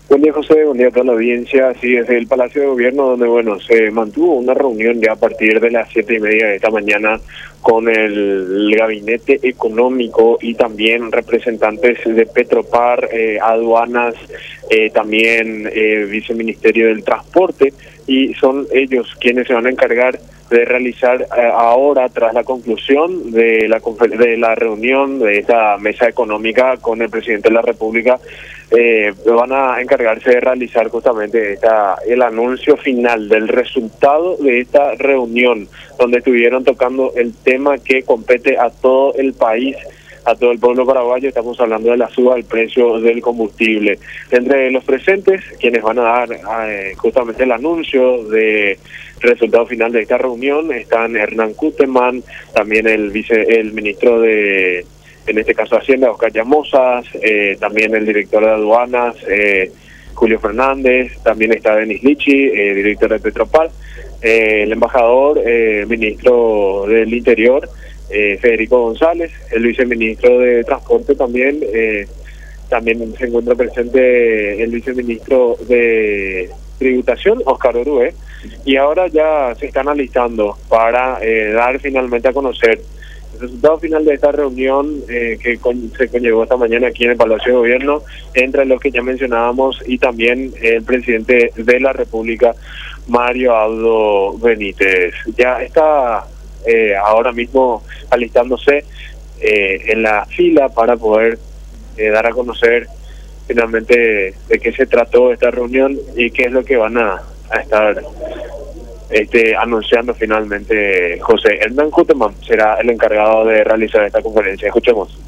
Buen día, José, buen día a toda la audiencia. Sí, desde el Palacio de Gobierno, donde, se mantuvo una reunión ya a partir de las 7:30 de esta mañana con el Gabinete Económico y también representantes de Petropar, aduanas, también Viceministerio del Transporte, y son ellos quienes se van a encargar de realizar ahora, tras la conclusión de la reunión de esta mesa económica con el presidente de la República, van a encargarse de realizar justamente el anuncio final del resultado de esta reunión, donde estuvieron tocando el tema que compete a todo el país, a todo el pueblo paraguayo. Estamos hablando de la suba del precio del combustible. Entre los presentes, quienes van a dar justamente el anuncio de resultado final de esta reunión, están Hernán Cuteman, también el ministro de, en este caso, Hacienda, Oscar Llamosas, también el director de aduanas, Julio Fernández, también está Denis Lichi, director de Petropar, el embajador, ministro del Interior, Federico González, el viceministro de Transporte también, también se encuentra presente el viceministro de Tributación, Oscar Orué, y ahora ya se están alistando para dar finalmente a conocer el resultado final de esta reunión que se conllevó esta mañana aquí en el Palacio de Gobierno, entre los que ya mencionábamos, y también el presidente de la República, Mario Abdo Benítez. Ya está ahora mismo alistándose en la fila para poder dar a conocer finalmente de qué se trató esta reunión y qué es lo que van a estar anunciando finalmente. José Hernán Cuteman será el encargado de realizar esta conferencia. Escuchemos.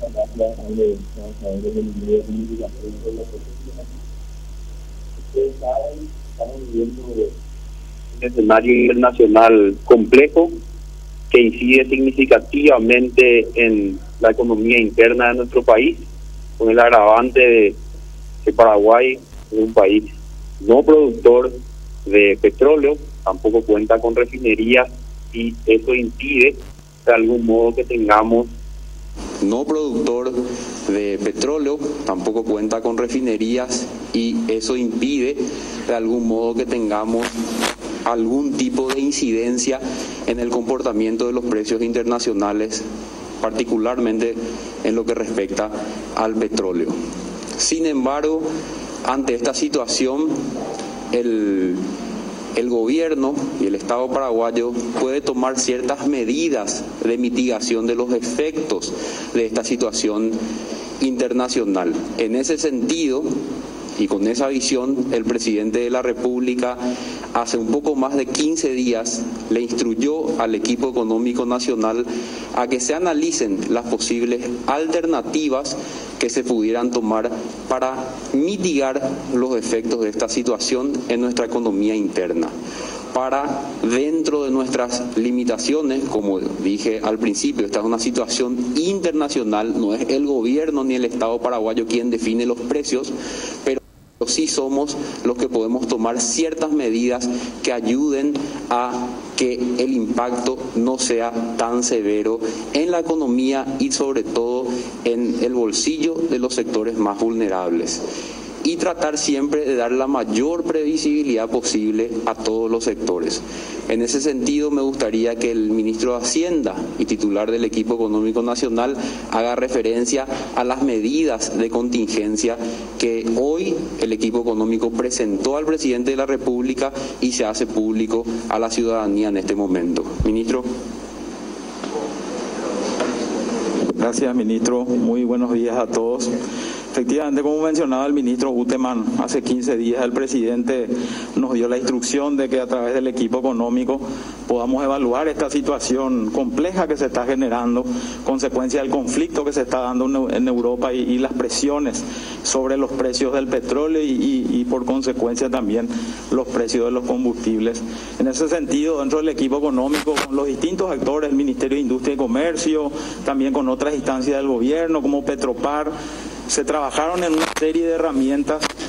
Estamos viviendo un escenario internacional complejo que incide significativamente en la economía interna de nuestro país, con el agravante de que Paraguay es un país no productor de petróleo, tampoco cuenta con refinerías, y eso impide de algún modo que tengamos no productor de petróleo, tampoco cuenta con refinerías, y eso impide de algún modo que tengamos algún tipo de incidencia en el comportamiento de los precios internacionales, particularmente en lo que respecta al petróleo. Sin embargo, ante esta situación, el gobierno y el Estado paraguayo puede tomar ciertas medidas de mitigación de los efectos de esta situación internacional. En ese sentido, y con esa visión, el presidente de la República hace un poco más de 15 días le instruyó al equipo económico nacional a que se analicen las posibles alternativas que se pudieran tomar para mitigar los efectos de esta situación en nuestra economía interna, para, dentro de nuestras limitaciones, como dije al principio, esta es una situación internacional, no es el gobierno ni el Estado paraguayo quien define los precios, pero sí somos los que podemos tomar ciertas medidas que ayuden a que el impacto no sea tan severo en la economía y sobre todo en el bolsillo de los sectores más vulnerables, y tratar siempre de dar la mayor previsibilidad posible a todos los sectores. En ese sentido, me gustaría que el ministro de Hacienda y titular del equipo económico nacional haga referencia a las medidas de contingencia que hoy el equipo económico presentó al presidente de la República y se hace público a la ciudadanía en este momento. Ministro. Gracias, ministro. Muy buenos días a todos. Efectivamente, como mencionaba el ministro Cuteman, hace 15 días el presidente nos dio la instrucción de que a través del equipo económico podamos evaluar esta situación compleja que se está generando, consecuencia del conflicto que se está dando en Europa y las presiones sobre los precios del petróleo y por consecuencia también los precios de los combustibles. En ese sentido, dentro del equipo económico, con los distintos actores, el Ministerio de Industria y Comercio, también con otras instancias del gobierno como Petropar, se trabajaron en una serie de herramientas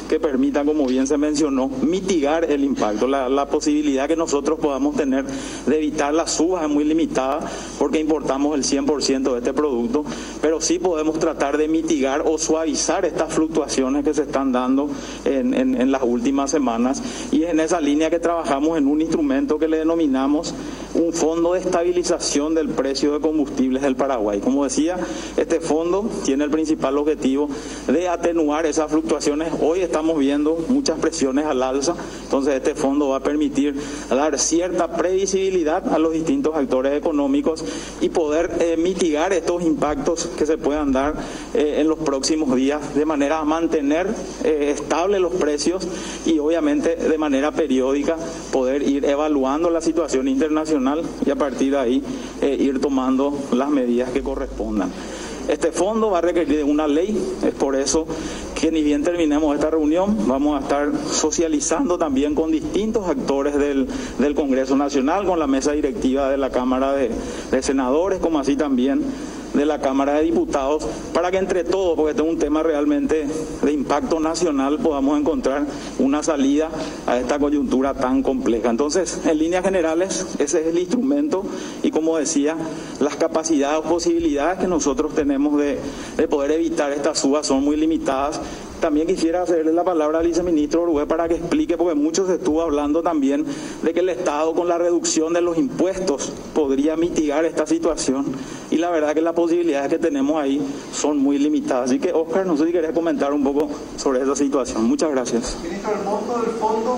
que permitan, como bien se mencionó, mitigar el impacto. La posibilidad que nosotros podamos tener de evitar las subas es muy limitada porque importamos el 100% de este producto, pero sí podemos tratar de mitigar o suavizar estas fluctuaciones que se están dando en las últimas semanas, y es en esa línea que trabajamos en un instrumento que le denominamos un fondo de estabilización del precio de combustibles del Paraguay. Como decía, este fondo tiene el principal objetivo de atenuar esas fluctuaciones. Hoy estamos viendo muchas presiones al alza, entonces este fondo va a permitir dar cierta previsibilidad a los distintos actores económicos y poder mitigar estos impactos que se puedan dar en los próximos días, de manera a mantener estables los precios y obviamente de manera periódica poder ir evaluando la situación internacional y a partir de ahí ir tomando las medidas que correspondan. Este fondo va a requerir de una ley, es por eso que ni bien terminemos esta reunión vamos a estar socializando también con distintos actores del Congreso Nacional, con la mesa directiva de la Cámara de Senadores, como así también de la Cámara de Diputados, para que entre todos, porque este es un tema realmente de impacto nacional, podamos encontrar una salida a esta coyuntura tan compleja. Entonces, en líneas generales, ese es el instrumento y, como decía, las capacidades o posibilidades que nosotros tenemos de poder evitar estas subas son muy limitadas. También quisiera cederle la palabra al viceministro Orué para que explique, porque mucho se estuvo hablando también de que el Estado con la reducción de los impuestos podría mitigar esta situación, y la verdad que las posibilidades que tenemos ahí son muy limitadas. Así que, Oscar, no sé si querés comentar un poco sobre esa situación. Muchas gracias. Ministro, ¿el monto del fondo?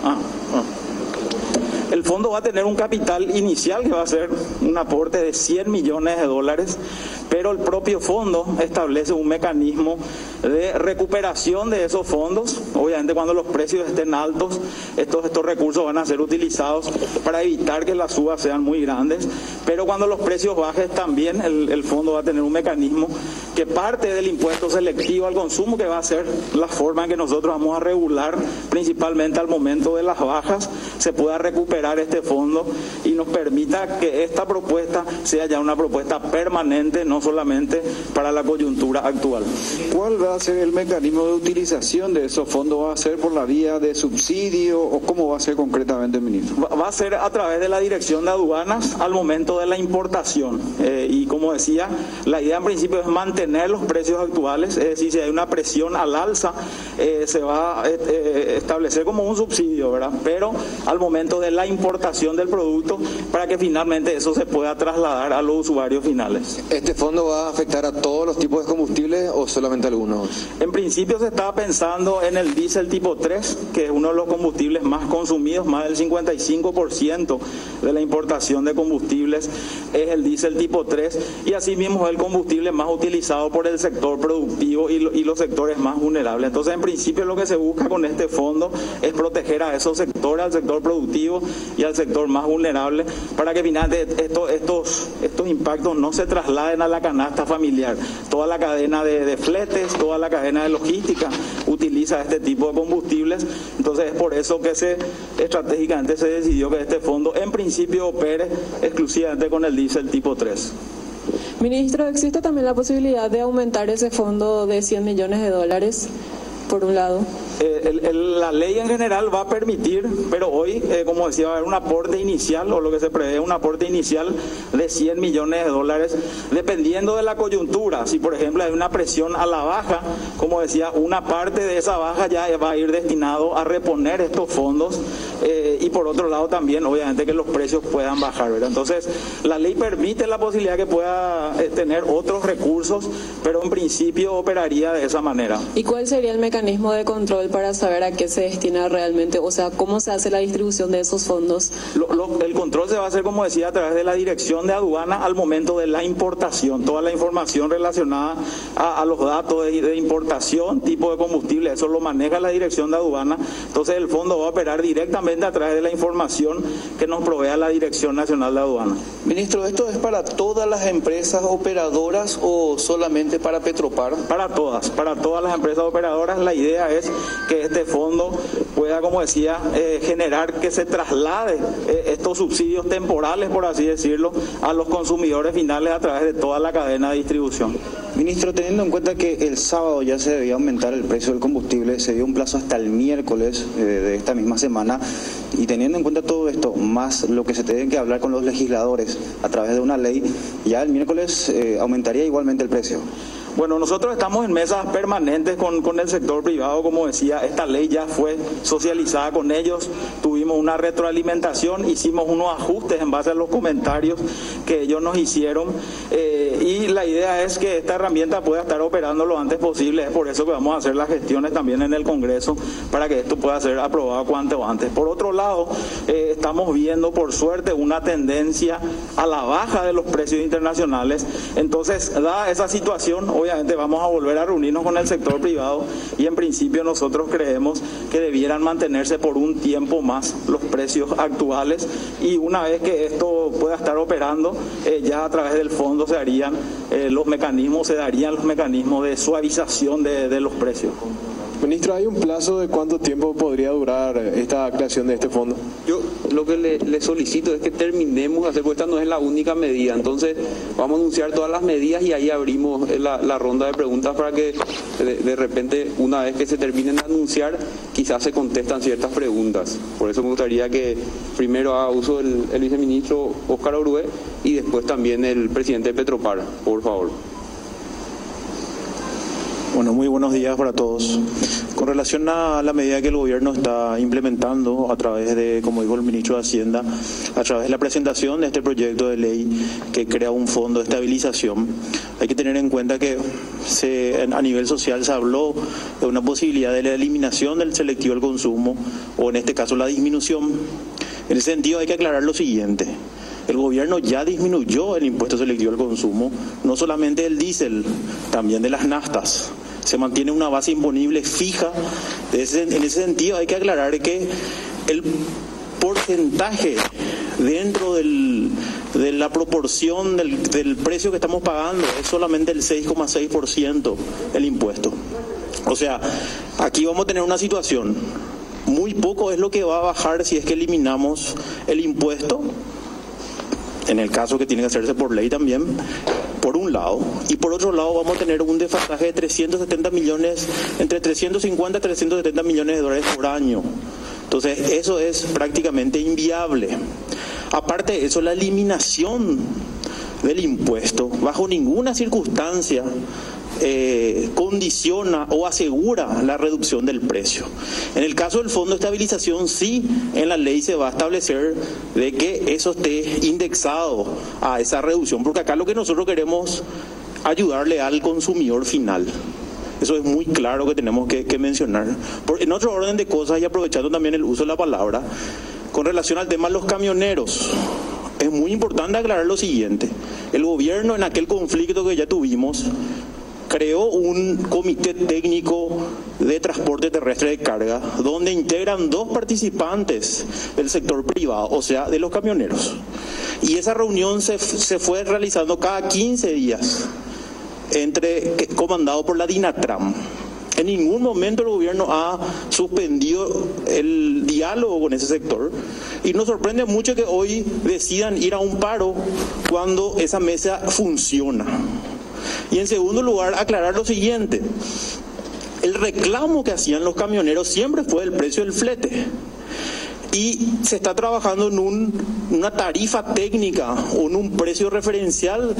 El fondo va a tener un capital inicial que va a ser un aporte de $100 millones, pero el propio fondo establece un mecanismo de recuperación de esos fondos. Obviamente cuando los precios estén altos, estos recursos van a ser utilizados para evitar que las subas sean muy grandes, pero cuando los precios bajen también el fondo va a tener un mecanismo que parte del impuesto selectivo al consumo, que va a ser la forma en que nosotros vamos a regular principalmente al momento de las bajas, se pueda recuperar este fondo y nos permita que esta propuesta sea ya una propuesta permanente, no solamente para la coyuntura actual. ¿Cuál va a ser el mecanismo de utilización de esos fondos? ¿Va a ser por la vía de subsidio o cómo va a ser concretamente, ministro? Va a ser a través de la Dirección de Aduanas al momento de la importación. Y como decía, la idea en principio es mantener los precios actuales, es decir, si hay una presión al alza, se va a establecer como un subsidio, ¿verdad? Pero al momento de la importación del producto, para que finalmente eso se pueda trasladar a los usuarios finales. ¿Este fondo va a afectar a todos los tipos de combustibles o solamente a algunos? En principio se estaba pensando en el diésel tipo 3, que es uno de los combustibles más consumidos, más del 55% de la importación de combustibles es el diésel tipo 3, y asimismo es el combustible más utilizado por el sector productivo y los sectores más vulnerables. Entonces, en principio lo que se busca con este fondo es proteger a esos sectores, al sector productivo y al sector más vulnerable, para que finalmente estos impactos no se trasladen a la canasta familiar. Toda la cadena de fletes, toda la cadena de logística utiliza este tipo de combustibles. Entonces es por eso que estratégicamente se decidió que este fondo en principio opere exclusivamente con el diésel tipo 3. Ministro, ¿existe también la posibilidad de aumentar ese fondo de $100 millones, por un lado? La ley en general va a permitir, pero hoy, como decía, va a haber un aporte inicial, o lo que se prevé un aporte inicial de $100 millones, dependiendo de la coyuntura. Si por ejemplo hay una presión a la baja, como decía, una parte de esa baja ya va a ir destinado a reponer estos fondos, y por otro lado también obviamente que los precios puedan bajar, ¿verdad? Entonces la ley permite la posibilidad que pueda tener otros recursos, pero en principio operaría de esa manera. ¿Y cuál sería el mecanismo de control para saber a qué se destina realmente? O sea, ¿cómo se hace la distribución de esos fondos? El control se va a hacer, como decía, a través de la Dirección de Aduana al momento de la importación. Toda la información relacionada a los datos de importación, tipo de combustible, eso lo maneja la Dirección de Aduana. Entonces el fondo va a operar directamente únicamente a través de la información que nos provea la Dirección Nacional de Aduanas. Ministro, ¿esto es para todas las empresas operadoras o solamente para Petropar? Para todas las empresas operadoras. La idea es que este fondo pueda, como decía, generar que se traslade estos subsidios temporales, por así decirlo, a los consumidores finales a través de toda la cadena de distribución. Ministro, teniendo en cuenta que el sábado ya se debía aumentar el precio del combustible, se dio un plazo hasta el miércoles de esta misma semana, y teniendo en cuenta todo esto, más lo que se tiene que hablar con los legisladores a través de una ley, ya el miércoles aumentaría igualmente el precio. Bueno, nosotros estamos en mesas permanentes con el sector privado, como decía, esta ley ya fue socializada con ellos, tuvimos una retroalimentación, hicimos unos ajustes en base a los comentarios que ellos nos hicieron, y la idea es que esta herramienta pueda estar operando lo antes posible. Es por eso que vamos a hacer las gestiones también en el Congreso para que esto pueda ser aprobado cuanto antes. Por otro lado, estamos viendo por suerte una tendencia a la baja de los precios internacionales. Entonces, dada esa situación, obviamente vamos a volver a reunirnos con el sector privado, y en principio nosotros creemos que debieran mantenerse por un tiempo más los precios actuales, y una vez que esto pueda estar operando, ya a través del fondo se darían los mecanismos de suavización de los precios. Ministro, ¿hay un plazo de cuánto tiempo podría durar esta creación de este fondo? Yo lo que le solicito es que terminemos de hacer, porque esta no es la única medida. Entonces vamos a anunciar todas las medidas y ahí abrimos la ronda de preguntas para que de repente, una vez que se terminen de anunciar, quizás se contestan ciertas preguntas. Por eso me gustaría que primero haga uso el viceministro Óscar Orué y después también el presidente de Petropar, por favor. Bueno, muy buenos días para todos. Con relación a la medida que el gobierno está implementando a través de, como dijo el ministro de Hacienda, a través de la presentación de este proyecto de ley que crea un fondo de estabilización, hay que tener en cuenta que a nivel social se habló de una posibilidad de la eliminación del selectivo al consumo, o en este caso la disminución. En ese sentido hay que aclarar lo siguiente. El gobierno ya disminuyó el impuesto selectivo al consumo, no solamente del diésel, también de las naftas. Se mantiene una base imponible fija. En ese sentido hay que aclarar que el porcentaje dentro de la proporción del precio que estamos pagando es solamente el 6,6% el impuesto. O sea, aquí vamos a tener una situación, muy poco es lo que va a bajar si es que eliminamos el impuesto, en el caso que tiene que hacerse por ley también, por un lado, y por otro lado vamos a tener un desfasaje de 370 millones, entre 350 y 370 millones de dólares por año. Entonces eso es prácticamente inviable. Aparte de eso, la eliminación del impuesto bajo ninguna circunstancia condiciona o asegura la reducción del precio. En el caso del Fondo de Estabilización, sí, en la ley se va a establecer de que eso esté indexado a esa reducción, porque acá lo que nosotros queremos ayudarle al consumidor final. Eso es muy claro que tenemos que mencionar. En otro orden de cosas, y aprovechando también el uso de la palabra, con relación al tema de los camioneros, es muy importante aclarar lo siguiente. El gobierno, en aquel conflicto que ya tuvimos, creó un comité técnico de transporte terrestre de carga donde integran 2 participantes del sector privado, o sea, de los camioneros. Y esa reunión se fue realizando cada 15 días, comandado por la DINATRAM. En ningún momento el gobierno ha suspendido el diálogo con ese sector, y nos sorprende mucho que hoy decidan ir a un paro cuando esa mesa funciona. Y en segundo lugar, aclarar lo siguiente. El reclamo que hacían los camioneros siempre fue el precio del flete. Y se está trabajando en una tarifa técnica o en un precio referencial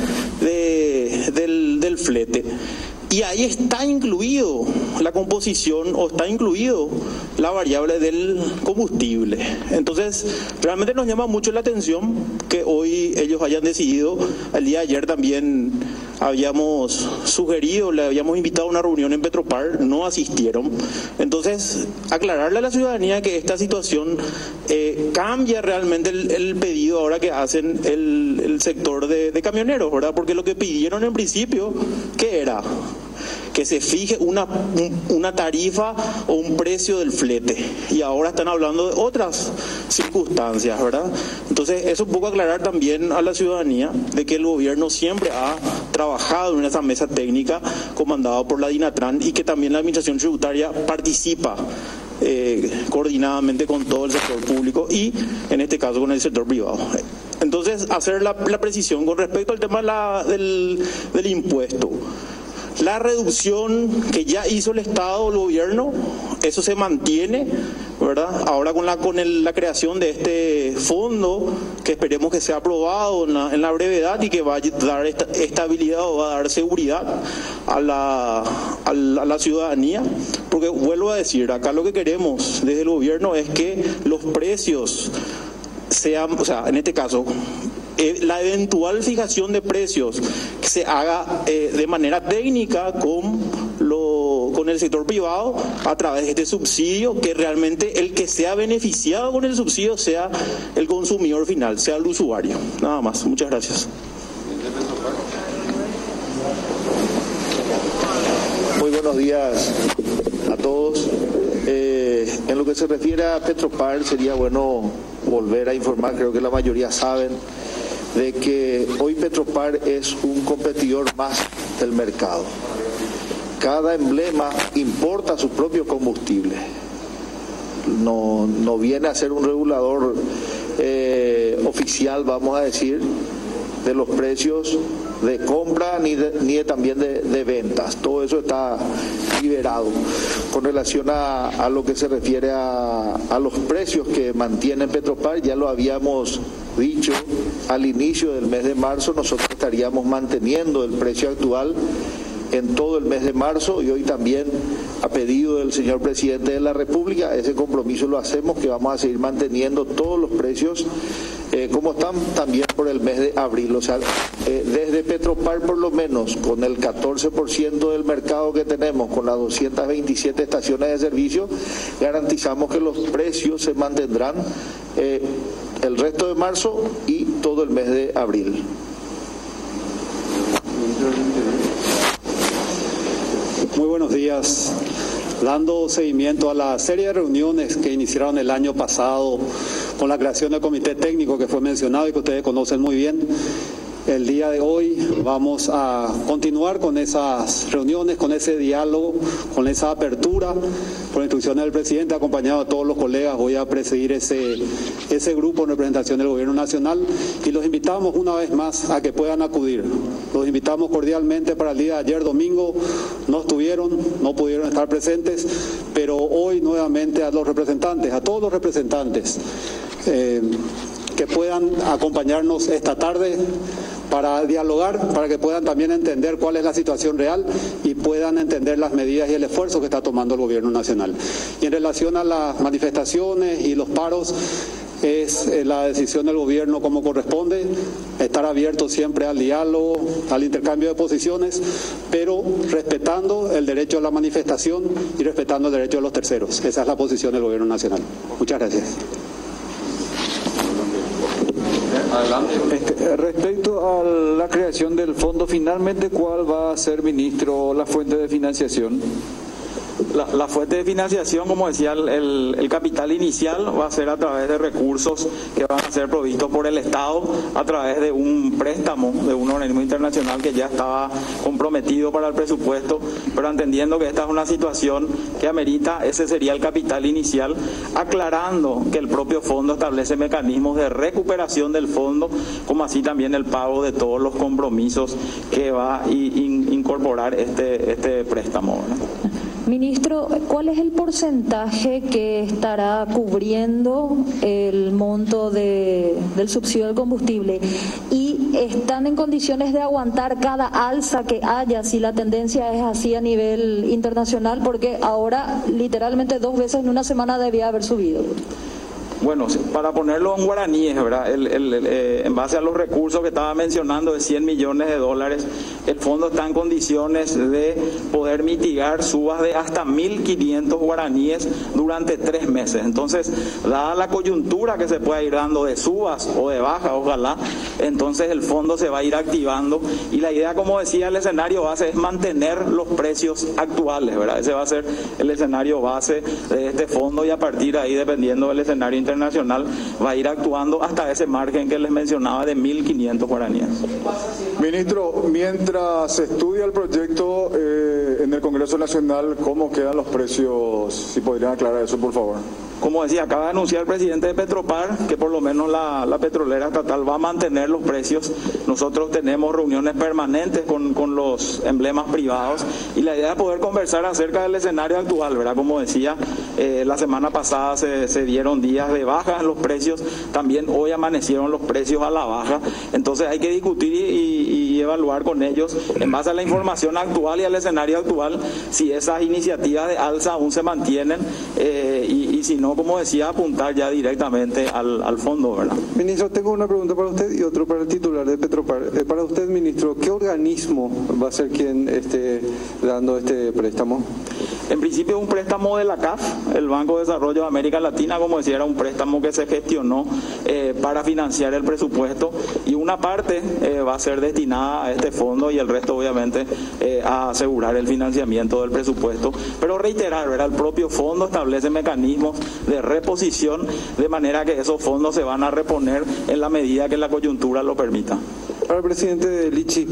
del flete. Y ahí está incluido la composición, o está incluido la variable del combustible. Entonces, realmente nos llama mucho la atención que hoy ellos hayan decidido. El día de ayer también habíamos sugerido, le habíamos invitado a una reunión en Petropar, no asistieron. Entonces, aclararle a la ciudadanía que esta situación cambia realmente el pedido ahora que hacen el sector de camioneros, ¿verdad? Porque lo que pidieron en principio, ¿qué era? que se fije una tarifa o un precio del flete. Y ahora están hablando de otras circunstancias, ¿verdad? Entonces, eso un poco aclarar también a la ciudadanía de que el gobierno siempre ha trabajado en esa mesa técnica comandada por la DINATRAN y que también la Administración Tributaria participa coordinadamente con todo el sector público y en este caso con el sector privado. Entonces, hacer la precisión con respecto al tema del impuesto. La reducción que ya hizo el Estado, el gobierno, eso se mantiene, ¿verdad? Ahora con la creación de este fondo, que esperemos que sea aprobado en la brevedad y que va a dar estabilidad o va a dar seguridad a la ciudadanía. Porque vuelvo a decir, acá lo que queremos desde el gobierno es que los precios sean, o sea, en este caso, la eventual fijación de precios que se haga de manera técnica con el sector privado a través de este subsidio, que realmente el que sea beneficiado con el subsidio sea el consumidor final, sea el usuario. Nada más. Muchas gracias. Muy buenos días a todos. En lo que se refiere a Petropar, sería bueno volver a informar, creo que la mayoría saben, de que hoy Petropar es un competidor más del mercado. Cada emblema importa su propio combustible. No viene a ser un regulador oficial, vamos a decir, de los precios de compra ni también de ventas. Todo eso está liberado. Con relación a lo que se refiere a los precios que mantiene Petropar, ya lo habíamos dicho al inicio del mes de marzo, nosotros estaríamos manteniendo el precio actual en todo el mes de marzo y hoy también, a pedido del señor presidente de la República, ese compromiso lo hacemos, que vamos a seguir manteniendo todos los precios como están también por el mes de abril. O sea, desde Petropar, por lo menos con el 14% del mercado que tenemos, con las 227 estaciones de servicio, garantizamos que los precios se mantendrán el resto de marzo y todo el mes de abril. Muy buenos días. Dando seguimiento a la serie de reuniones que iniciaron el año pasado con la creación del comité técnico que fue mencionado y que ustedes conocen muy bien, el día de hoy vamos a continuar con esas reuniones, con ese diálogo, con esa apertura. Por instrucciones del presidente, acompañado de todos los colegas, voy a presidir ese grupo en representación del Gobierno Nacional y los invitamos una vez más a que puedan acudir. Los invitamos cordialmente para el día de ayer, domingo, no pudieron estar presentes, pero hoy nuevamente a todos los representantes, que puedan acompañarnos esta tarde para dialogar, para que puedan también entender cuál es la situación real y puedan entender las medidas y el esfuerzo que está tomando el Gobierno Nacional. Y en relación a las manifestaciones y los paros, es la decisión del gobierno como corresponde, estar abierto siempre al diálogo, al intercambio de posiciones, pero respetando el derecho a la manifestación y respetando el derecho de los terceros. Esa es la posición del Gobierno Nacional. Muchas gracias. Respecto a la creación del fondo, finalmente, ¿cuál va a ser, ministro, la fuente de financiación? La fuente de financiación, como decía, el capital inicial va a ser a través de recursos que van a ser provistos por el Estado a través de un préstamo de un organismo internacional que ya estaba comprometido para el presupuesto, pero entendiendo que esta es una situación que amerita, ese sería el capital inicial, aclarando que el propio fondo establece mecanismos de recuperación del fondo, como así también el pago de todos los compromisos que va a incorporar este préstamo, ¿no? Ministro, ¿cuál es el porcentaje que estará cubriendo el monto del subsidio del combustible? ¿Y están en condiciones de aguantar cada alza que haya si la tendencia es así a nivel internacional? Porque ahora literalmente 2 veces en una semana debía haber subido. Bueno, para ponerlo en guaraníes, ¿verdad? En base a los recursos que estaba mencionando de 100 millones de dólares, el fondo está en condiciones de poder mitigar subas de hasta 1.500 guaraníes durante 3 meses. Entonces, dada la coyuntura que se pueda ir dando de subas o de bajas, ojalá, entonces el fondo se va a ir activando y la idea, como decía, el escenario base es mantener los precios actuales, ¿verdad? Ese va a ser el escenario base de este fondo y a partir de ahí, dependiendo del escenario internacional, va a ir actuando hasta ese margen que les mencionaba de 1.500 guaraníes. Ministro, mientras se estudia el proyecto en el Congreso Nacional, ¿cómo quedan los precios? Si podrían aclarar eso, por favor. Como decía, acaba de anunciar el presidente de Petropar que por lo menos la petrolera estatal va a mantener los precios. Nosotros tenemos reuniones permanentes con los emblemas privados y la idea es poder conversar acerca del escenario actual, ¿verdad? Como decía, la semana pasada se dieron días de baja en los precios, también hoy amanecieron los precios a la baja, entonces hay que discutir y evaluar con ellos en base a la información actual y al escenario actual si esas iniciativas de alza aún se mantienen y si no, como decía, apuntar ya directamente al fondo, ¿verdad? Ministro, tengo una pregunta para usted y otra para el titular de Petropar. Para usted, ministro, ¿qué organismo va a ser quien esté dando este préstamo? En principio un préstamo de la CAF, el Banco de Desarrollo de América Latina, como decía, era un préstamo que se gestionó para financiar el presupuesto y una parte va a ser destinada a este fondo y el resto obviamente a asegurar el financiamiento del presupuesto. Pero reiterar, ¿verdad? El propio fondo establece mecanismos de reposición de manera que esos fondos se van a reponer en la medida que la coyuntura lo permita. Para el presidente Lichi,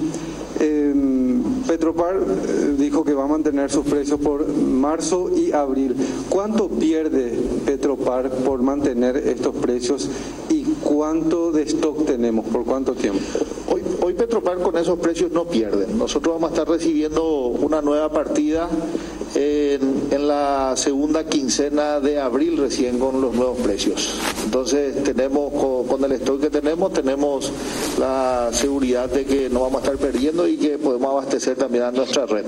Petropar dijo que va a mantener sus precios por marzo y abril. ¿Cuánto pierde Petropar por mantener estos precios y cuánto de stock tenemos? ¿Por cuánto tiempo? Hoy Petropar con esos precios no pierde. Nosotros vamos a estar recibiendo una nueva partida en la segunda quincena de abril recién con los nuevos precios. Entonces tenemos, con el stock que tenemos la seguridad de que no vamos a estar perdiendo y que podemos abastecer también a nuestra red.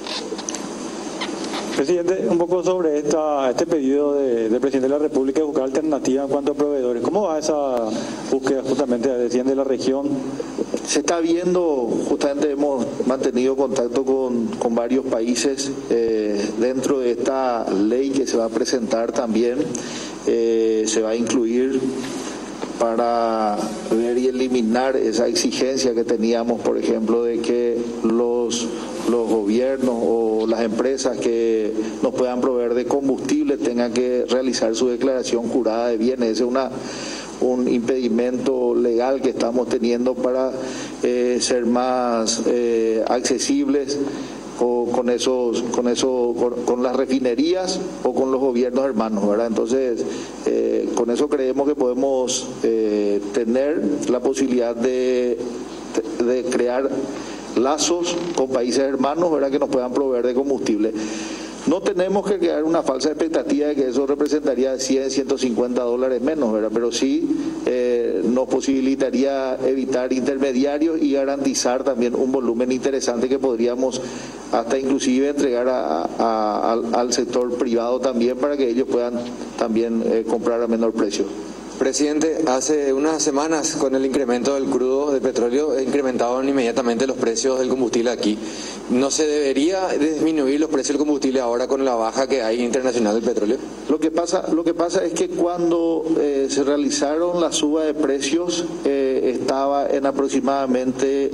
Presidente, un poco sobre este pedido del presidente de la República de buscar alternativas en cuanto a proveedores. ¿Cómo va esa búsqueda justamente de la región? Se está viendo, justamente hemos mantenido contacto con varios países dentro de esta ley que se va a presentar también. Se va a incluir para ver y eliminar esa exigencia que teníamos, por ejemplo, de que los gobiernos o las empresas que nos puedan proveer de combustible tengan que realizar su declaración jurada de bienes. Ese es un impedimento legal que estamos teniendo para ser más accesibles con las refinerías o con los gobiernos hermanos, ¿verdad? Entonces, con eso creemos que podemos tener la posibilidad de crear lazos con países hermanos, ¿verdad?, que nos puedan proveer de combustible. No tenemos que crear una falsa expectativa de que eso representaría 100, 150 dólares menos, ¿verdad? Pero sí nos posibilitaría evitar intermediarios y garantizar también un volumen interesante que podríamos hasta inclusive entregar al sector privado también para que ellos puedan también comprar a menor precio. Presidente, hace unas semanas con el incremento del crudo de petróleo incrementaron inmediatamente los precios del combustible aquí. ¿No se debería disminuir los precios del combustible ahora con la baja que hay internacional del petróleo? Lo que pasa es que cuando se realizaron la suba de precios estaba en aproximadamente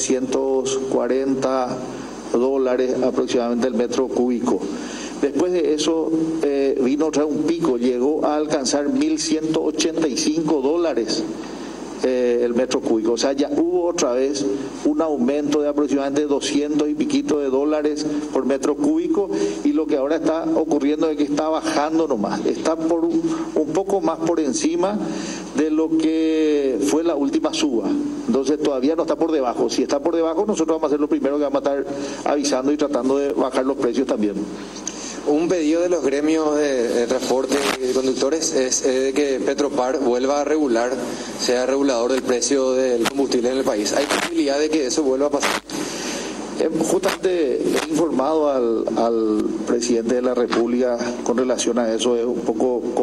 940 dólares aproximadamente el metro cúbico. Después de eso vino otra un pico, llegó a alcanzar 1.185 dólares el metro cúbico. O sea, ya hubo otra vez un aumento de aproximadamente 200 y piquito de dólares por metro cúbico, y lo que ahora está ocurriendo es que está bajando nomás, está por un poco más por encima de lo que fue la última suba. Entonces todavía no está por debajo. Si está por debajo, nosotros vamos a ser los primeros que vamos a estar avisando y tratando de bajar los precios también. Un pedido de los gremios de transporte y de conductores es de que Petropar vuelva a regular, sea regulador del precio del combustible en el país. ¿Hay posibilidad de que eso vuelva a pasar? Justamente he informado al presidente de la República con relación a eso. Es un poco complicado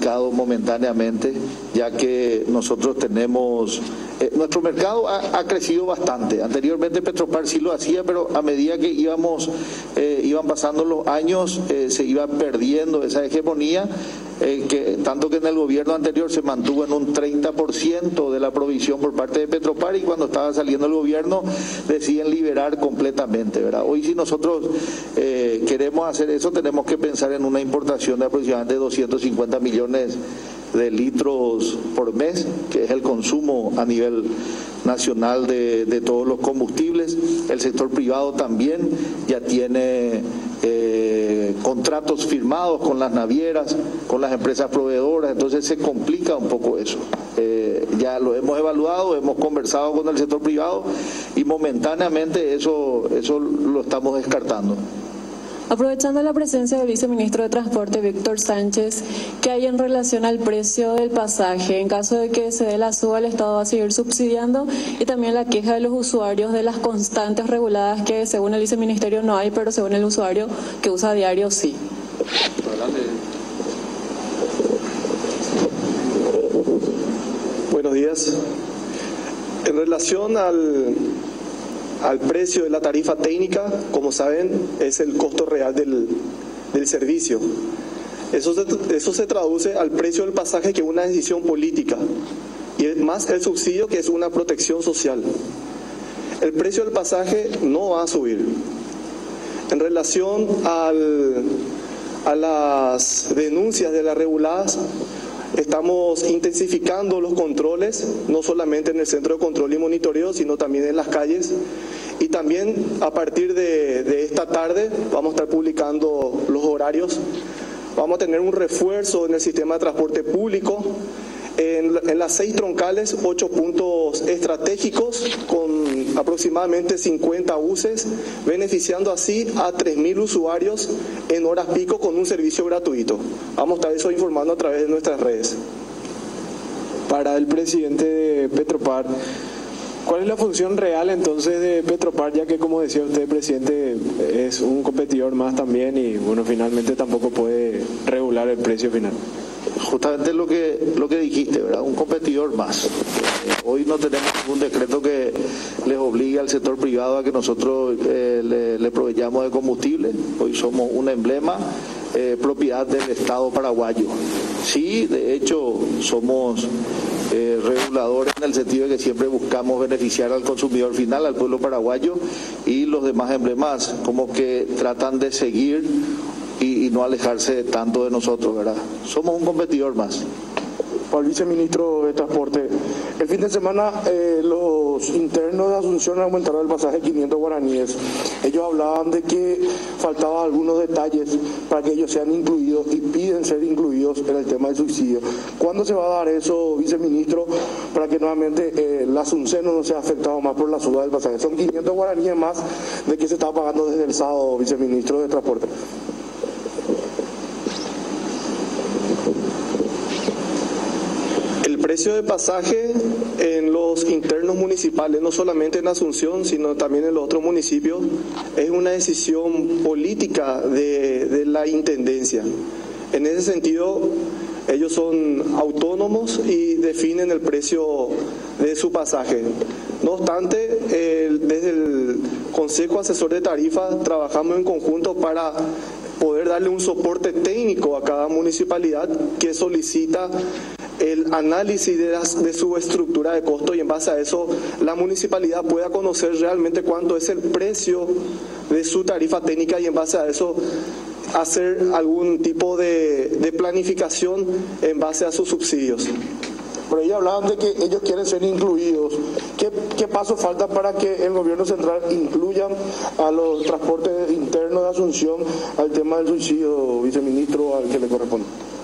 mercado momentáneamente, ya que nosotros tenemos... nuestro mercado ha crecido bastante. Anteriormente Petropar sí lo hacía, pero a medida que iban pasando los años, se iba perdiendo esa hegemonía, tanto que en el gobierno anterior se mantuvo en un 30% de la provisión por parte de Petropar, y cuando estaba saliendo el gobierno deciden liberar completamente, ¿verdad? Hoy, si nosotros queremos hacer eso, tenemos que pensar en una importación de aproximadamente 250 millones de litros por mes, que es el consumo a nivel nacional de todos los combustibles. El sector privado también ya tiene contratos firmados con las navieras, con las empresas proveedoras, entonces se complica un poco eso. Ya lo hemos evaluado, hemos conversado con el sector privado y momentáneamente eso lo estamos descartando. Aprovechando la presencia del viceministro de Transporte, Víctor Sánchez, ¿qué hay en relación al precio del pasaje? En caso de que se dé la suba, el Estado va a seguir subsidiando, y también la queja de los usuarios de las constantes reguladas que según el viceministerio no hay, pero según el usuario que usa a diario sí. Adelante. Buenos días. En relación al precio de la tarifa técnica, como saben, es el costo real del servicio. Eso se traduce al precio del pasaje, que es una decisión política, y más el subsidio, que es una protección social. El precio del pasaje no va a subir. En relación a las denuncias de las reguladas, estamos intensificando los controles, no solamente en el centro de control y monitoreo, sino también en las calles. Y también a partir de esta tarde vamos a estar publicando los horarios. Vamos a tener un refuerzo en el sistema de transporte público. En las 6 troncales, 8 puntos estratégicos con aproximadamente 50 buses, beneficiando así a 3.000 usuarios en horas pico con un servicio gratuito. Vamos a estar eso informando a través de nuestras redes. Para el presidente de Petropar, ¿cuál es la función real entonces de Petropar, ya que, como decía usted, presidente, es un competidor más también y bueno, finalmente tampoco puede regular el precio final? Justamente lo que dijiste, ¿verdad? Un competidor más. Hoy no tenemos ningún decreto que les obligue al sector privado a que nosotros le proveyamos de combustible. Hoy somos un emblema propiedad del Estado paraguayo. Sí, de hecho, somos reguladores en el sentido de que siempre buscamos beneficiar al consumidor final, al pueblo paraguayo, y los demás emblemas como que tratan de seguir y no alejarse tanto de nosotros, ¿verdad? Somos un competidor más. Para el viceministro de Transporte, el fin de semana los internos de Asunción aumentaron el pasaje 500 guaraníes. Ellos hablaban de que faltaban algunos detalles para que ellos sean incluidos y piden ser incluidos en el tema del subsidio. ¿Cuándo se va a dar eso, viceministro, para que nuevamente la Asunción no sea afectado más por la suba del pasaje? Son 500 guaraníes más de que se está pagando desde el sábado, viceministro de Transporte. El precio de pasaje en los internos municipales, no solamente en Asunción, sino también en los otros municipios, es una decisión política de la Intendencia. En ese sentido, ellos son autónomos y definen el precio de su pasaje. No obstante, desde el Consejo Asesor de Tarifas trabajamos en conjunto para poder darle un soporte técnico a cada municipalidad que solicita el análisis de su estructura de costo, y en base a eso la municipalidad pueda conocer realmente cuánto es el precio de su tarifa técnica, y en base a eso hacer algún tipo de planificación en base a sus subsidios. Pero ellos hablaban de que ellos quieren ser incluidos. ¿Qué paso falta para que el gobierno central incluya a los transportes internos de Asunción al tema del subsidio, viceministro, al que le corresponde?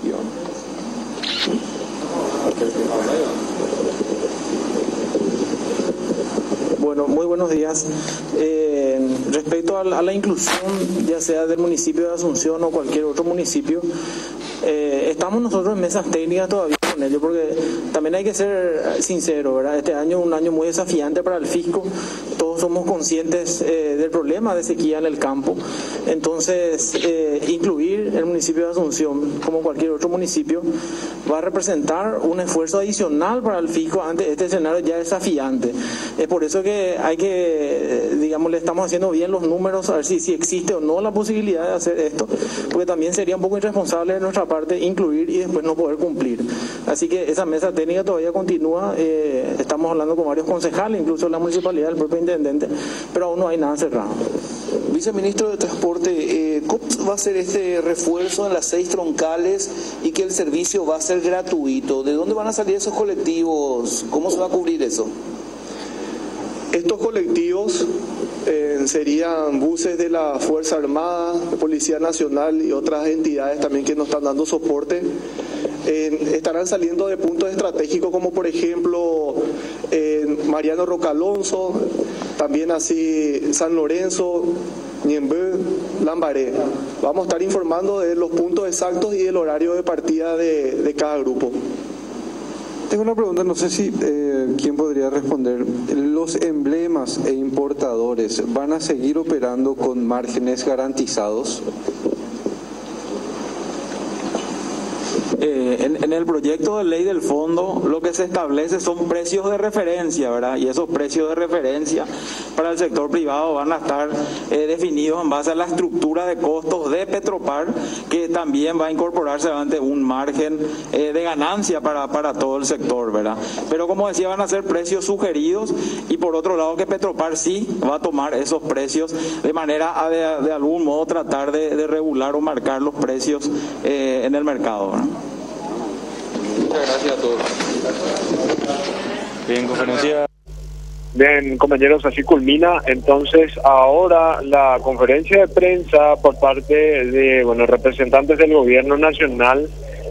Bueno, muy buenos días. Respecto a la inclusión, ya sea del municipio de Asunción o cualquier otro municipio, estamos nosotros en mesas técnicas todavía con ello, porque también hay que ser sincero, ¿verdad? Este año es un año muy desafiante para el fisco, todos somos conscientes del problema de sequía en el campo, entonces incluir el municipio de Asunción, como cualquier otro municipio, va a representar un esfuerzo adicional para el fisco ante este escenario ya desafiante. Es por eso que hay que, digamos, le estamos haciendo bien los números, a ver si existe o no la posibilidad de hacer esto, porque también sería un poco irresponsable de nuestra parte incluir y después no poder cumplir. Así que esa mesa técnica todavía continúa, estamos hablando con varios concejales, incluso la municipalidad, el propio intendente, pero aún no hay nada cerrado. Viceministro de Transporte, ¿cómo va a ser este refuerzo en las 6 troncales y que el servicio va a ser gratuito? ¿De dónde van a salir esos colectivos? ¿Cómo se va a cubrir eso? Estos colectivos serían buses de la Fuerza Armada, Policía Nacional y otras entidades también que nos están dando soporte. Estarán saliendo de puntos estratégicos como por ejemplo Mariano Roca Alonso, también así San Lorenzo, Ñemby, Lambaré. Vamos a estar informando de los puntos exactos y el horario de partida de cada grupo. Tengo una pregunta, no sé si quién podría responder. ¿Los emblemas e importadores van a seguir operando con márgenes garantizados? En el proyecto de ley del fondo lo que se establece son precios de referencia, ¿verdad? Y esos precios de referencia para el sector privado van a estar definidos en base a la estructura de costos de Petropar, que también va a incorporarse ante un margen de ganancia para todo el sector, ¿verdad? Pero como decía, van a ser precios sugeridos, y por otro lado que Petropar sí va a tomar esos precios de manera a de algún modo tratar de regular o marcar los precios en el mercado, ¿verdad? Muchas gracias a todos. Bien, conferencia. Bien, compañeros, así culmina entonces ahora la conferencia de prensa por parte de representantes del gobierno nacional,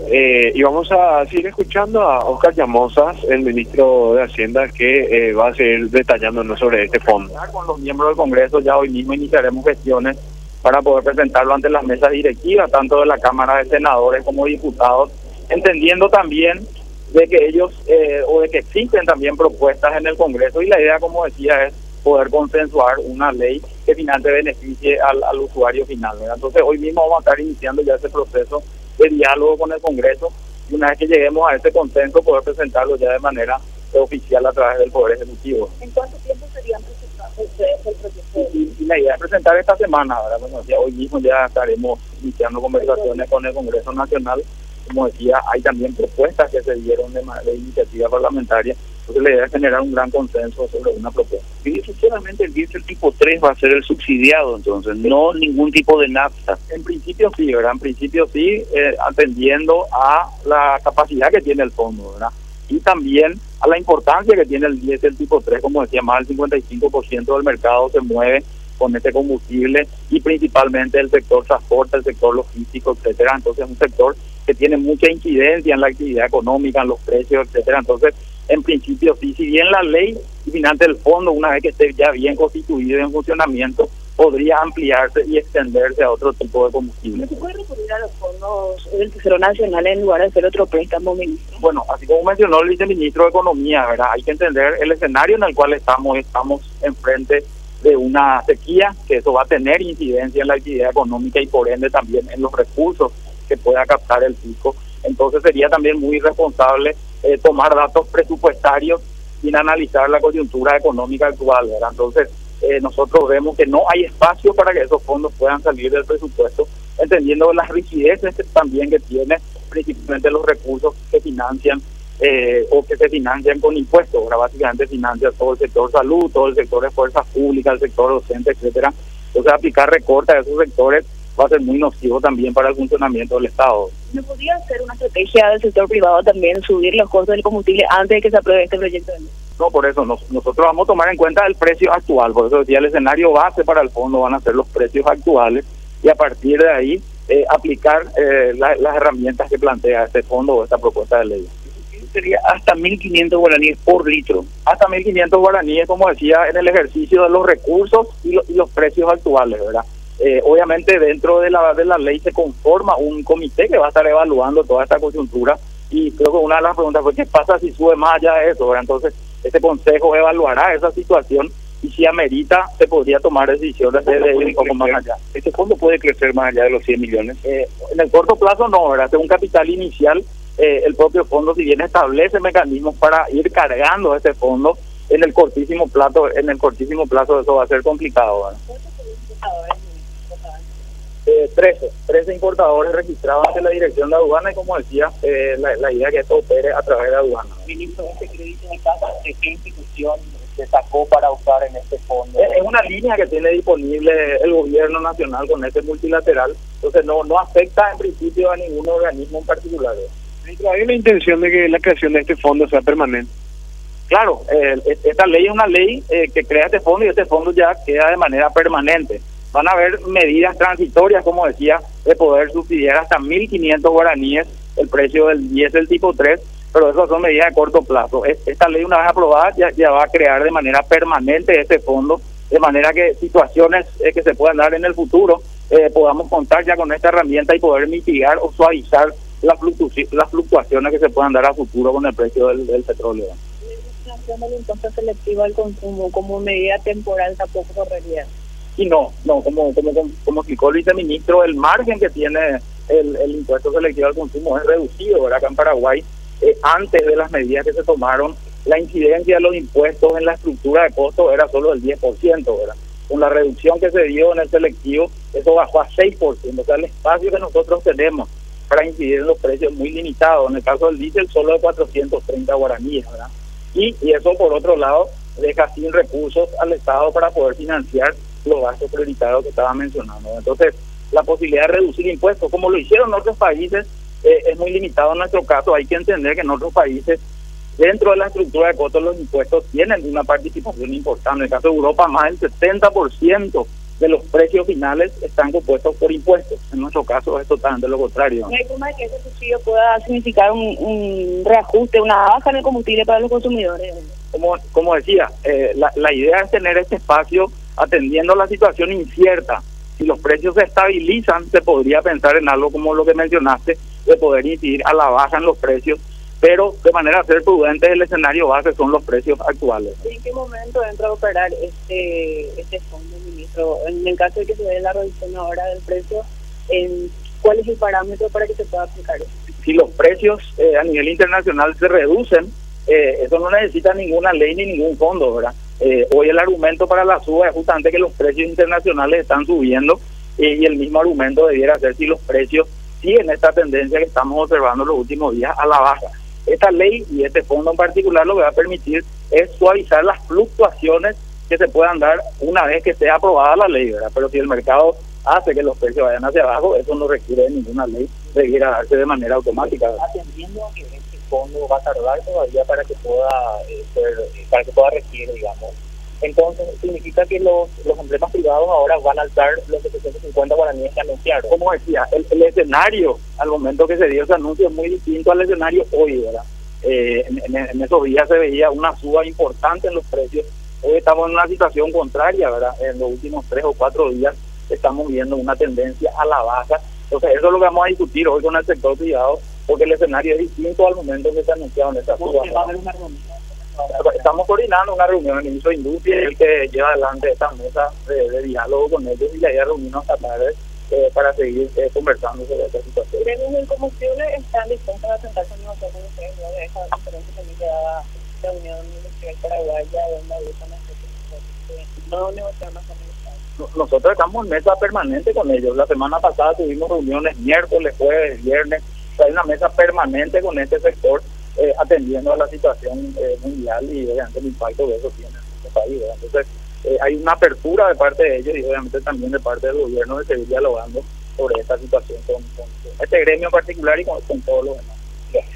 y vamos a seguir escuchando a Oscar Llamosas, el ministro de Hacienda, que va a seguir detallándonos sobre este fondo. Con los miembros del Congreso ya hoy mismo iniciaremos gestiones para poder presentarlo ante las mesas directivas, tanto de la Cámara de Senadores como diputados, entendiendo también de que ellos, o de que existen también propuestas en el Congreso, y la idea, como decía, es poder consensuar una ley que finalmente beneficie al usuario final, ¿verdad? Entonces hoy mismo vamos a estar iniciando ya ese proceso de diálogo con el Congreso, y una vez que lleguemos a ese consenso poder presentarlo ya de manera oficial a través del Poder Ejecutivo. ¿En cuánto tiempo serían presentados ustedes el proyecto? Y la idea es presentar esta semana, ¿verdad? Como decía, hoy mismo ya estaremos iniciando conversaciones con el Congreso Nacional. Como decía, hay también propuestas que se dieron de iniciativa parlamentaria, entonces la idea es generar un gran consenso sobre una propuesta. Y sinceramente el diésel tipo 3 va a ser el subsidiado, entonces, no ningún tipo de nafta. En principio sí, ¿verdad? En principio sí, atendiendo a la capacidad que tiene el fondo, ¿verdad? Y también a la importancia que tiene el diésel tipo 3, como decía, más del 55% del mercado se mueve con este combustible, y principalmente el sector transporte, el sector logístico, etcétera. Entonces es un sector que tiene mucha incidencia en la actividad económica, en los precios, etcétera. Entonces, en principio sí, si bien la ley y finalmente el fondo, una vez que esté ya bien constituido en funcionamiento, podría ampliarse y extenderse a otro tipo de combustible. ¿Se puede recurrir a los fondos del Tesoro Nacional en lugar de hacer otro préstamo, ministro? Bueno, así como mencionó el viceministro de Economía, ¿verdad? Hay que entender el escenario en el cual estamos enfrente de una sequía, que eso va a tener incidencia en la actividad económica y por ende también en los recursos que pueda captar el fisco. Entonces sería también muy irresponsable tomar datos presupuestarios sin analizar la coyuntura económica actual, ¿verdad? Entonces nosotros vemos que no hay espacio para que esos fondos puedan salir del presupuesto, entendiendo las rigideces también que tiene principalmente los recursos que financian o que se financian con impuestos. Ahora básicamente financia todo el sector salud, todo el sector de fuerzas públicas, el sector docente, etcétera. Entonces aplicar recortes a esos sectores va a ser muy nocivo también para el funcionamiento del Estado. ¿No podría ser una estrategia del sector privado también subir los costos del combustible antes de que se apruebe este proyecto de ley? No, por eso nosotros vamos a tomar en cuenta el precio actual, por eso decía, el escenario base para el fondo van a ser los precios actuales, y a partir de ahí aplicar las herramientas que plantea este fondo o esta propuesta de ley. Sería hasta 1.500 guaraníes por litro. Hasta 1.500 guaraníes, como decía, en el ejercicio de los recursos y los precios actuales, ¿verdad? Obviamente dentro de la ley se conforma un comité que va a estar evaluando toda esta coyuntura y creo que una de las preguntas fue qué pasa si sube más allá de eso, ¿verdad? Entonces este consejo evaluará esa situación y si amerita se podría tomar decisiones de ir un poco más allá. ¿Este fondo puede crecer más allá de los 100 millones? En el corto plazo no, ¿verdad? Según capital inicial, el propio fondo, si bien establece mecanismos para ir cargando este fondo, en el cortísimo plazo eso va a ser complicado, ¿verdad? 13 importadores registrados ante la Dirección de Aduana y, como decía, la idea es que esto opere a través de aduana. Ministro, ¿este crédito de casa de qué institución se sacó para usar en este fondo? Es una línea que tiene disponible el gobierno nacional con este multilateral, entonces no afecta en principio a ningún organismo en particular. Ministro, ¿hay una intención de que la creación de este fondo sea permanente? Claro, esta ley es una ley que crea este fondo y este fondo ya queda de manera permanente. Van a haber medidas transitorias, como decía, de poder subsidiar hasta 1.500 guaraníes el precio del diésel tipo 3, pero esas son medidas de corto plazo. Esta ley, una vez aprobada, ya va a crear de manera permanente este fondo, de manera que situaciones que se puedan dar en el futuro, podamos contar ya con esta herramienta y poder mitigar o suavizar las fluctuaciones que se puedan dar a futuro con el precio del petróleo. El impuesto selectivo al consumo como medida temporal tampoco correría. Y no, como explicó el viceministro, el margen que tiene el impuesto selectivo al consumo es reducido, ¿verdad? Acá en Paraguay, antes de las medidas que se tomaron, la incidencia de los impuestos en la estructura de costos era solo del 10%, ¿verdad? Con la reducción que se dio en el selectivo, eso bajó a 6%, o sea, el espacio que nosotros tenemos para incidir en los precios es muy limitado. En el caso del diésel, solo de 430 guaraníes, ¿verdad? Y eso, por otro lado, deja sin recursos al Estado para poder financiar los gastos prioritarios que estaba mencionando. Entonces, la posibilidad de reducir impuestos, como lo hicieron en otros países, es muy limitado en nuestro caso. Hay que entender que en otros países, dentro de la estructura de costos, los impuestos tienen una participación importante. En el caso de Europa, más del 70% de los precios finales están compuestos por impuestos. En nuestro caso es totalmente lo contrario. ¿No hay forma de que ese subsidio pueda significar un reajuste, una baja en el combustible para los consumidores? Como decía, la idea es tener este espacio atendiendo la situación incierta. Si los precios se estabilizan, se podría pensar en algo como lo que mencionaste, de poder incidir a la baja en los precios, pero de manera a ser prudente, el escenario base son los precios actuales. ¿En qué momento entra a operar este fondo, ministro? En el caso de que se dé la reducción ahora del precio, ¿cuál es el parámetro para que se pueda aplicar eso? Si los precios a nivel internacional se reducen, eso no necesita ninguna ley ni ningún fondo, ¿verdad? Hoy el argumento para la suba es justamente que los precios internacionales están subiendo, y el mismo argumento debiera ser si los precios siguen esta tendencia que estamos observando los últimos días a la baja. Esta ley y este fondo en particular lo que va a permitir es suavizar las fluctuaciones que se puedan dar una vez que sea aprobada la ley, ¿verdad? Pero si el mercado hace que los precios vayan hacia abajo, eso no requiere de ninguna ley, debiera darse de manera automática, ¿verdad? Atendiendo a que este fondo va a tardar todavía para que pueda regir, digamos. Entonces, significa que los empresas privados ahora van a alzar los 750 guaraníes que anunciaron. Como decía, el escenario al momento que se dio ese anuncio es muy distinto al escenario hoy, ¿verdad? En esos días se veía una suba importante en los precios. Hoy estamos en una situación contraria, ¿verdad? En los últimos 3 o 4 días estamos viendo una tendencia a la baja. Entonces, eso es lo que vamos a discutir hoy con el sector privado, porque el escenario es distinto al momento que se anunciaron estas subas. Estamos coordinando una reunión, el ministro de Industria es el que lleva adelante esta mesa de diálogo con ellos, y la idea es reunirnos esta tarde para seguir conversando sobre esta situación. ¿Gremios del combustible están dispuestos a sentarse con nosotros ustedes luego de esa conferencia también que da la Unión Industrial Paraguaya, donde buscan no negociar más con ellos? Nosotros estamos en mesa permanente con ellos. La semana pasada tuvimos reuniones miércoles, jueves, viernes. Hay una mesa permanente con este sector, atendiendo a la situación mundial y obviamente el impacto que eso tiene en nuestro país, ¿verdad? Entonces hay una apertura de parte de ellos y obviamente también de parte del gobierno de seguir dialogando sobre esta situación con este gremio en particular y con todos los demás.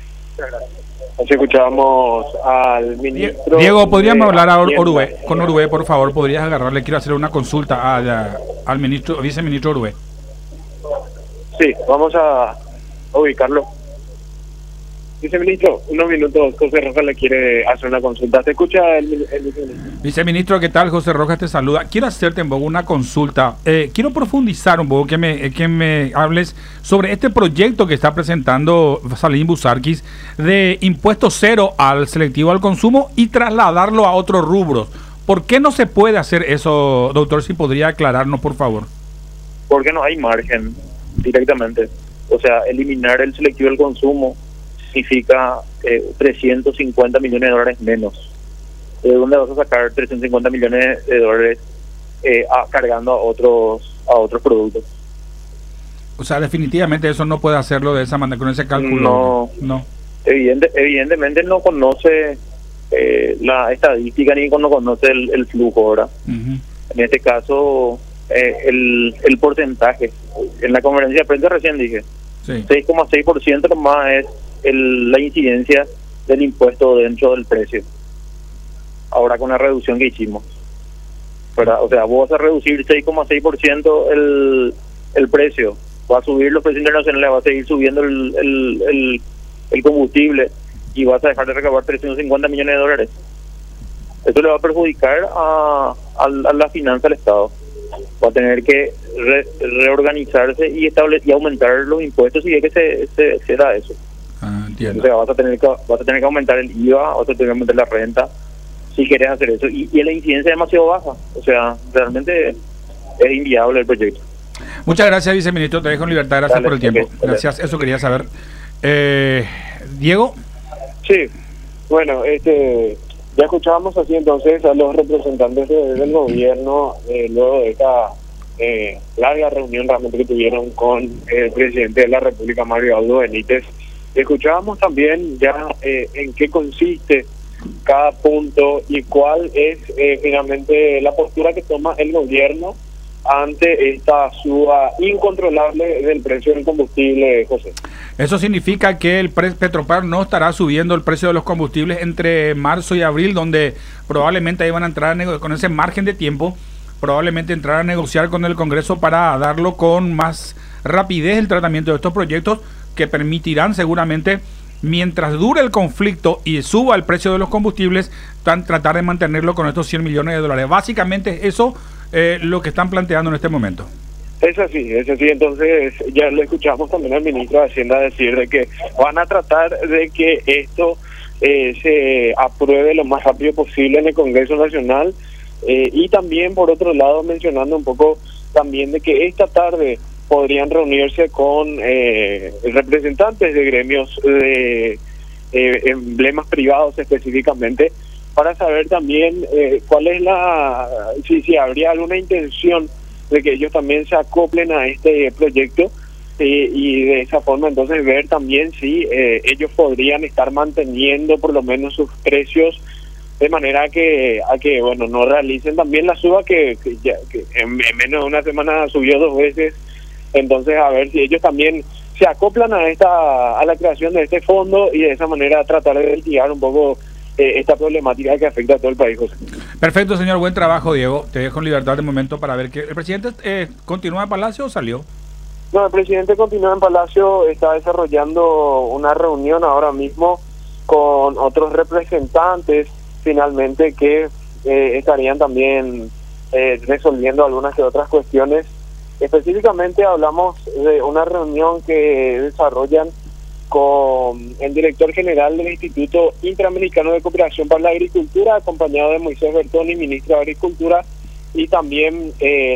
Así escuchábamos al ministro. Diego, ¿podríamos hablar a Orué? Con Orué, por favor, podrías agarrarle. Quiero hacer una consulta al viceministro Orué. Sí, vamos a ubicarlo. Viceministro, unos minutos, José Rojas le quiere hacer una consulta. ¿Se escucha el viceministro? Viceministro, ¿qué tal? José Rojas te saluda. Quiero hacerte un poco una consulta. Quiero profundizar un poco, que me hables sobre este proyecto que está presentando Salim Busarquis de impuesto cero al selectivo al consumo y trasladarlo a otros rubros. ¿Por qué no se puede hacer eso, doctor? Si podría aclararnos, por favor. Porque no hay margen directamente. O sea, eliminar el selectivo del consumo significa 350 millones de dólares menos. ¿De dónde vas a sacar 350 millones de dólares cargando a otros productos? O sea, definitivamente eso no puede hacerlo de esa manera, con ese cálculo. No. Evidentemente no conoce la estadística ni no conoce el flujo ahora. En este caso, el porcentaje. En la conferencia de prensa recién dije, 6,6% nomás es la incidencia del impuesto dentro del precio. Ahora con la reducción que hicimos, ¿verdad? O sea, vos vas a reducir 6,6% el precio, va a subir los precios internacionales, va a seguir subiendo el combustible y vas a dejar de recabar 350 millones de dólares. Eso le va a perjudicar a la finanza del Estado. Va a tener que reorganizarse y aumentar los impuestos si es que se da eso. Entiendo. O sea, vas a tener que aumentar el IVA, vas a tener que aumentar la renta si quieres hacer eso. Y la incidencia es demasiado baja. O sea, realmente es inviable el proyecto. Muchas gracias, viceministro. Te dejo en libertad. Gracias por el tiempo. Okay, gracias. Eso quería saber. Diego. Sí. Bueno, ya escuchábamos así entonces a los representantes del gobierno luego de esta larga reunión realmente que tuvieron con el presidente de la República, Mario Abdo Benítez. Escuchábamos también ya en qué consiste cada punto y cuál es finalmente la postura que toma el gobierno ante esta suba incontrolable del precio del combustible, José. Eso significa que el Petropar no estará subiendo el precio de los combustibles entre marzo y abril, donde probablemente ahí van a entrar con ese margen de tiempo, probablemente entrar a negociar con el Congreso para darlo con más rapidez el tratamiento de estos proyectos que permitirán seguramente, mientras dure el conflicto y suba el precio de los combustibles, tratar de mantenerlo con estos 100 millones de dólares. Básicamente eso lo que están planteando en este momento. Es así. Entonces ya lo escuchamos también al ministro de Hacienda decir de que van a tratar de que esto se apruebe lo más rápido posible en el Congreso Nacional y también por otro lado mencionando un poco también de que esta tarde podrían reunirse con representantes de gremios de emblemas privados específicamente para saber también cuál es si habría alguna intención de que ellos también se acoplen a este proyecto y de esa forma entonces ver también si ellos podrían estar manteniendo por lo menos sus precios de manera que bueno, no realicen también la suba que en menos de una semana subió 2 veces. Entonces a ver si ellos también se acoplan a la creación de este fondo y de esa manera tratar de mitigar un poco esta problemática que afecta a todo el país, José. Perfecto, señor. Buen trabajo, Diego. Te dejo en libertad de momento para ver que el presidente continúa en Palacio o salió. No, el presidente continúa en Palacio, está desarrollando una reunión ahora mismo con otros representantes finalmente que estarían también resolviendo algunas que otras cuestiones. Específicamente hablamos de una reunión que desarrollan con el director general del Instituto Interamericano de Cooperación para la Agricultura, acompañado de Moisés Bertoni, ministro de Agricultura, y también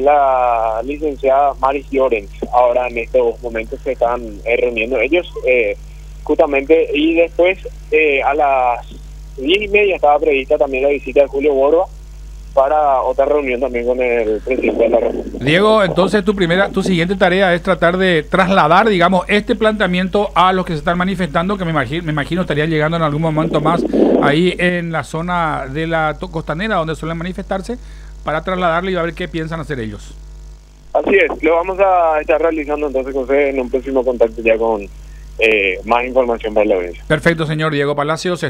la licenciada Maris Llorens. Ahora en estos momentos se están reuniendo ellos justamente, y después a las 10:30 estaba prevista también la visita de Julio Borba para otra reunión también con el presidente de la República. Diego, entonces tu siguiente tarea es tratar de trasladar, digamos, este planteamiento a los que se están manifestando, que me imagino estarían llegando en algún momento más ahí en la zona de la costanera donde suelen manifestarse, para trasladarle y a ver qué piensan hacer ellos. Así es, lo vamos a estar realizando entonces, José, en un próximo contacto ya con más información para la audiencia. Perfecto, señor Diego Palacios.